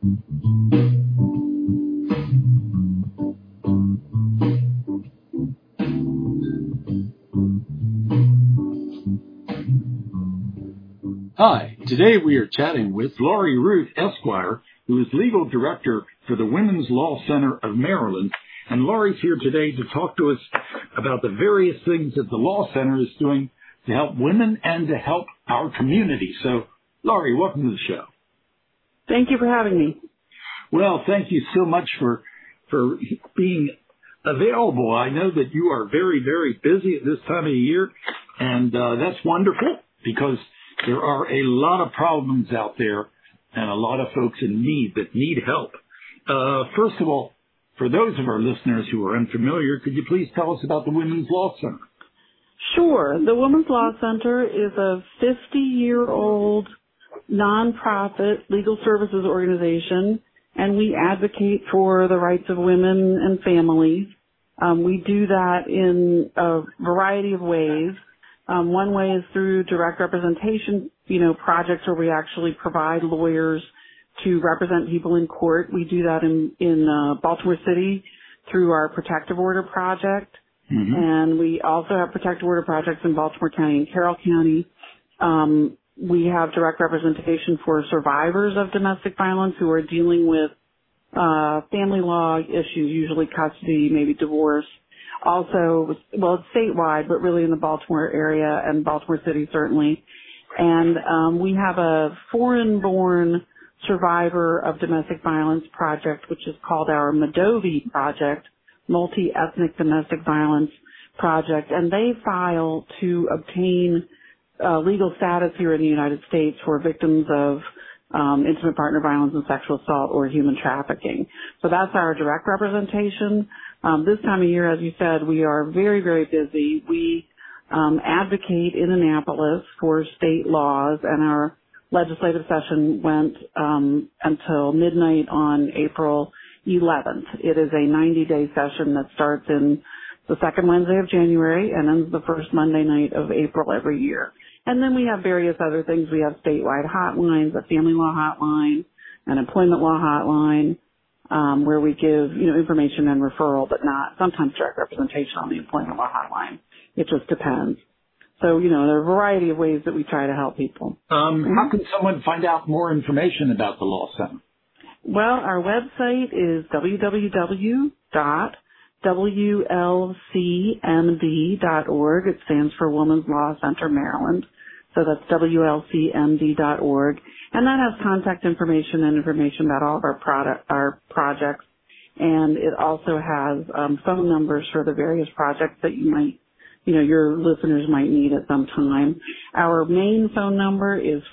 Hi, today we are chatting with Laurie Ruth, Esquire, who is Legal Director for the Women's Law Center of Maryland. And Laurie's here today to talk to us about the various things that the Law Center is doing to help women and to help our community. So, Laurie, welcome to the show. Thank you for having me. Well, thank you so much for being available. I know that you are very, very busy at this time of the year, and that's wonderful because there are a lot of problems out there and a lot of folks in need that need help. First of all, for those of our listeners who are unfamiliar, could you please tell us about the Women's Law Center? Sure. The Women's Law Center is a 50-year-old nonprofit legal services organization, and we advocate for the rights of women and families. We do that in a variety of ways. One way is through direct representation, projects where we actually provide lawyers to represent people in court. We do that in Baltimore City through our Protective Order Project. Mm-hmm. And we also have Protective Order projects in Baltimore County and Carroll County. We have direct representation for survivors of domestic violence who are dealing with family law issues, usually custody, maybe divorce. Also, well, it's statewide, but really in the Baltimore area and Baltimore City certainly. And we have a foreign-born survivor of domestic violence project, which is called our MDOVI project, Multi-Ethnic Domestic Violence Project. And they file to obtain legal status here in the United States for victims of intimate partner violence and sexual assault or human trafficking. So that's our direct representation. This time of year, as you said, we are very, very busy. We advocate in Annapolis for state laws, and our legislative session went until midnight on April 11th. It is a 90-day session that starts in the second Wednesday of January and ends the first Monday night of April every year. And then we have various other things. We have statewide hotlines, a family law hotline, an employment law hotline, where we give, information and referral, but not sometimes direct representation on the employment law hotline. It just depends. So, there are a variety of ways that we try to help people. How can someone find out more information about the Law Center? Well, our website is www.wlcmd.org. It stands for Women's Law Center Maryland. So that's wlcmd.org. And that has contact information and information about all of our projects. And it also has phone numbers for the various projects that you might, your listeners might need at some time. Our main phone number is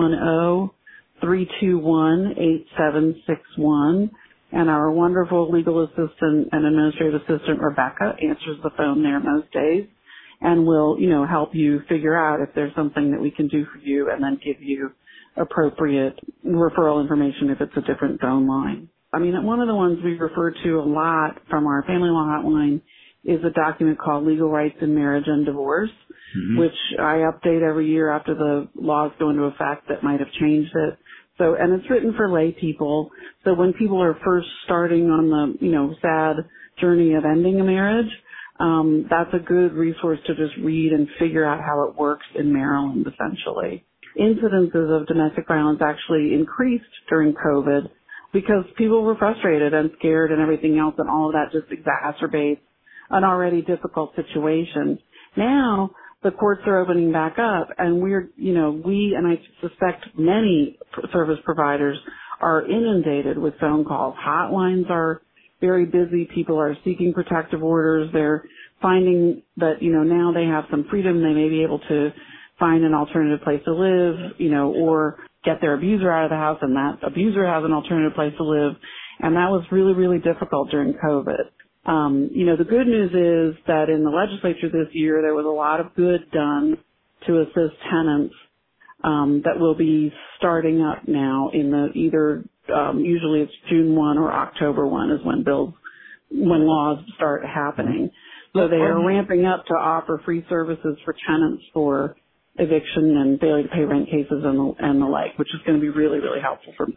410-321-8761. And our wonderful legal assistant and administrative assistant, Rebecca, answers the phone there most days and will, help you figure out if there's something that we can do for you and then give you appropriate referral information if it's a different phone line. One of the ones we refer to a lot from our family law hotline is a document called Legal Rights in Marriage and Divorce, mm-hmm. which I update every year after the laws go into effect that might have changed it. So, and it's written for lay people. So when people are first starting on the, sad journey of ending a marriage, that's a good resource to just read and figure out how it works in Maryland, essentially. Incidences of domestic violence actually increased during COVID because people were frustrated and scared and everything else, and all of that just exacerbates an already difficult situation. Now, the courts are opening back up, and we and I suspect many service providers are inundated with phone calls. Hotlines are very busy. People are seeking protective orders. They're finding that, now they have some freedom. They may be able to find an alternative place to live, or get their abuser out of the house, and that abuser has an alternative place to live. And that was really, really difficult during COVID. The good news is that in the legislature this year, there was a lot of good done to assist tenants that will be starting up now in the usually it's June 1 or October 1 is when laws start happening. So they are ramping up to offer free services for tenants for eviction and failure to pay rent cases and the like, which is going to be really, really helpful for me.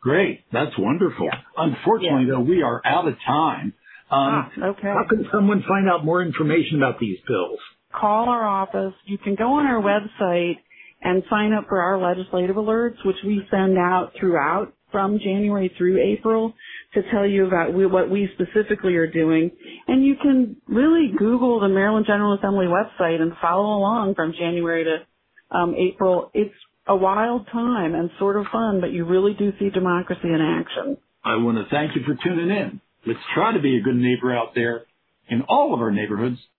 Great. That's wonderful. Yeah. Unfortunately, though, we are out of time. Okay. How can someone find out more information about these bills? Call our office. You can go on our website and sign up for our legislative alerts, which we send out throughout from January through April to tell you about what we specifically are doing. And you can really Google the Maryland General Assembly website and follow along from January to April. It's a wild time and sort of fun, but you really do see democracy in action. I want to thank you for tuning in. Let's try to be a good neighbor out there in all of our neighborhoods.